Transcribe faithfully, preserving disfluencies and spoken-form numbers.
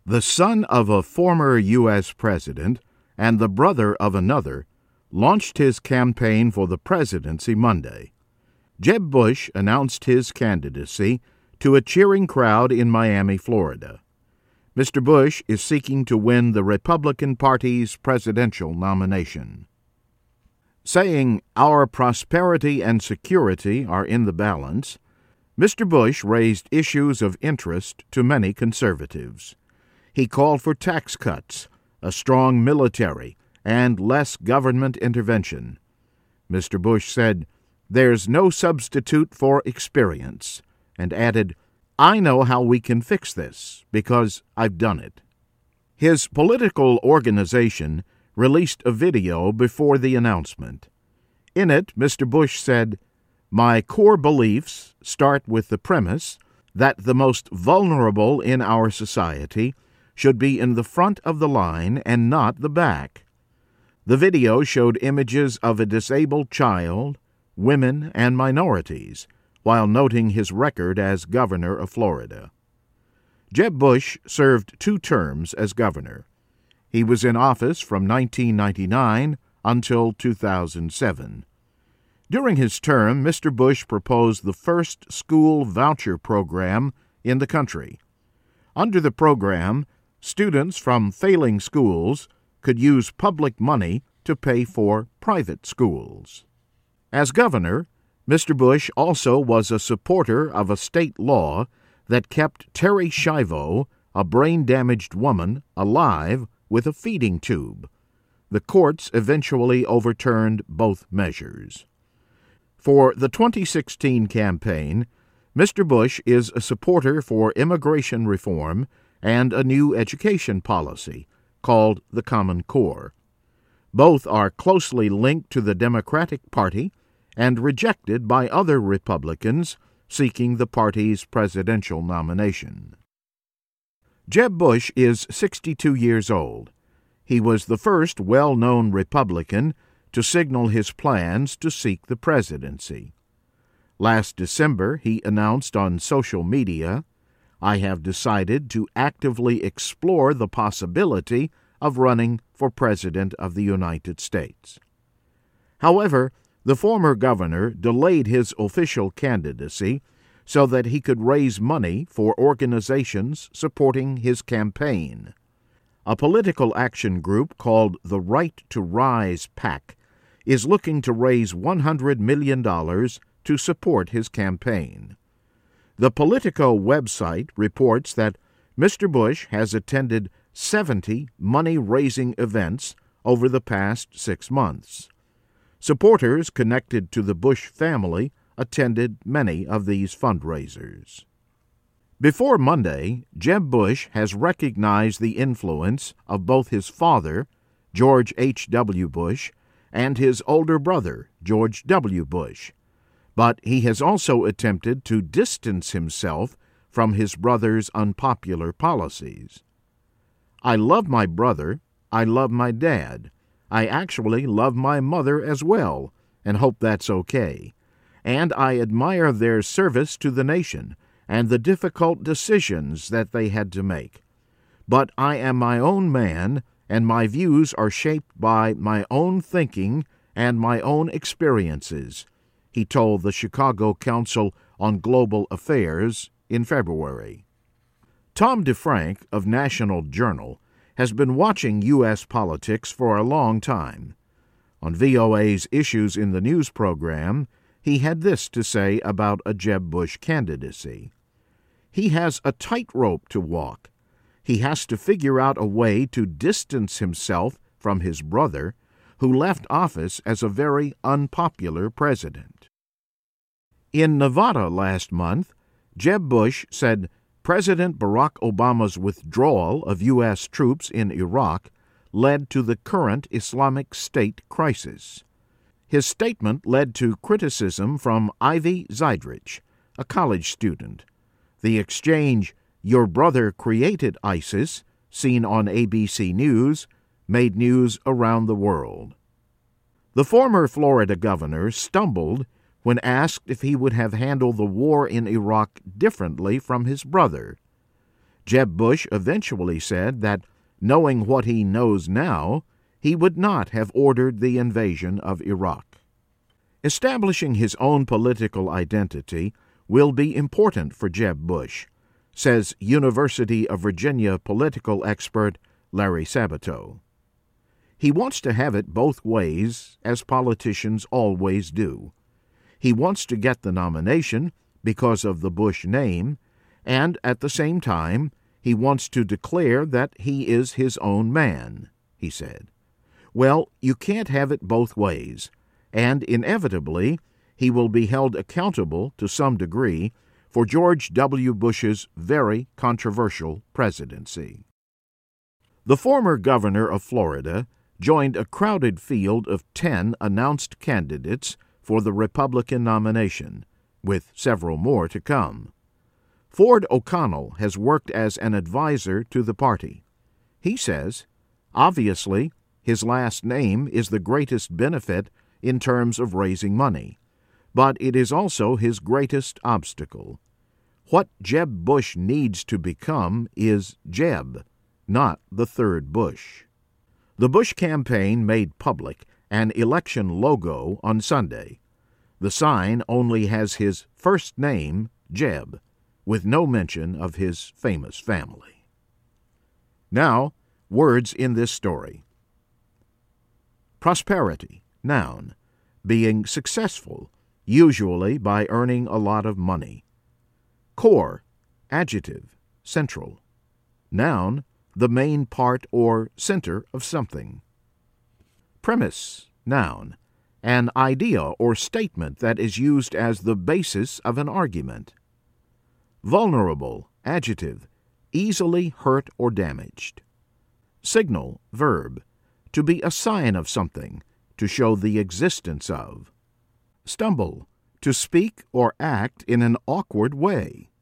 The son of a former U S president and the brother of another launched his campaign for the presidency Monday. Jeb Bush announced his candidacy to a cheering crowd in Miami, Florida. Mister Bush is seeking to win the Republican Party's presidential nomination. Saying, "Our prosperity and security are in the balance," Mister Bush raised issues of interest to many conservatives. He called for tax cuts, a strong military, and less government intervention. Mister Bush said, "There's no substitute for experience," and added, "I know how we can fix this, because I've done it." His political organization released a video before the announcement. In it, Mister Bush said, "My core beliefs start with the premise that the most vulnerable in our society should be in the front of the line and not the back." The video showed images of a disabled child, women, and minorities, while noting his record as governor of Florida. Jeb Bush served two terms as governor. He was in office from nineteen ninety-nine until two thousand seven. During his term, Mister Bush proposed the first school voucher program in the country. Under the program, students from failing schools could use public money to pay for private schools. As governor, Mister Bush also was a supporter of a state law that kept Terri Schiavo, a brain-damaged woman, alive with a feeding tube. The courts eventually overturned both measures. For the twenty sixteen campaign, Mister Bush is a supporter for immigration reform and a new education policy called the Common Core. Both are closely linked to the Democratic Party and rejected by other Republicans seeking the party's presidential nomination. Jeb Bush is sixty-two years old. He was the first well-known Republican to signal his plans to seek the presidency. Last December, he announced on social media, "I have decided to actively explore the possibility of running for President of the United States." However, the former governor delayed his official candidacy so that he could raise money for organizations supporting his campaign. A political action group called the Right to Rise PAC is looking to raise one hundred million dollars to support his campaign. The Politico website reports that Mister Bush has attended seventy money-raising events over the past six months. Supporters connected to the Bush family attended many of these fundraisers. Before Monday, Jeb Bush has recognized the influence of both his father, George H W. Bush, and his older brother, George W. Bush, but he has also attempted to distance himself from his brother's unpopular policies. "I love my brother, I love my dad. I actually love my mother as well, and hope that's okay. And I admire their service to the nation and the difficult decisions that they had to make. But I am my own man, and my views are shaped by my own thinking and my own experiences," he told the Chicago Council on Global Affairs in February. Tom DeFrank of National Journal has been watching U S politics for a long time. On V O A's Issues in the News program, he had this to say about a Jeb Bush candidacy. "He has a tightrope to walk. He has to figure out a way to distance himself from his brother, who left office as a very unpopular president." In Nevada last month, Jeb Bush said President Barack Obama's withdrawal of U S troops in Iraq led to the current Islamic State crisis. His statement led to criticism from Ivy Zeidrich, a college student. The exchange, "Your brother created ISIS," seen on A B C News, made news around the world. The former Florida governor stumbled when asked if he would have handled the war in Iraq differently from his brother. Jeb Bush eventually said that, knowing what he knows now, he would not have ordered the invasion of Iraq. Establishing his own political identity will be important for Jeb Bush, says University of Virginia political expert Larry Sabato. He wants to have it both ways, as politicians always do. He wants to get the nomination because of the Bush name, and at the same time, he wants to declare that he is his own man, he said. Well, you can't have it both ways, and inevitably, he will be held accountable to some degree for George W. Bush's very controversial presidency. The former governor of Florida joined a crowded field of ten announced candidates for the Republican nomination, with several more to come. Ford O'Connell has worked as an advisor to the party. He says, obviously, his last name is the greatest benefit in terms of raising money, but it is also his greatest obstacle. What Jeb Bush needs to become is Jeb, not the third Bush. The Bush campaign made public an election logo on Sunday. The sign only has his first name, Jeb, with no mention of his famous family. Now, words in this story. Prosperity, noun, being successful, usually by earning a lot of money. Core, adjective, central. Noun, the main part or center of something. Premise, noun, an idea or statement that is used as the basis of an argument. Vulnerable, adjective, easily hurt or damaged. Signal, verb, to be a sign of something, to show the existence of. Stumble, to speak or act in an awkward way.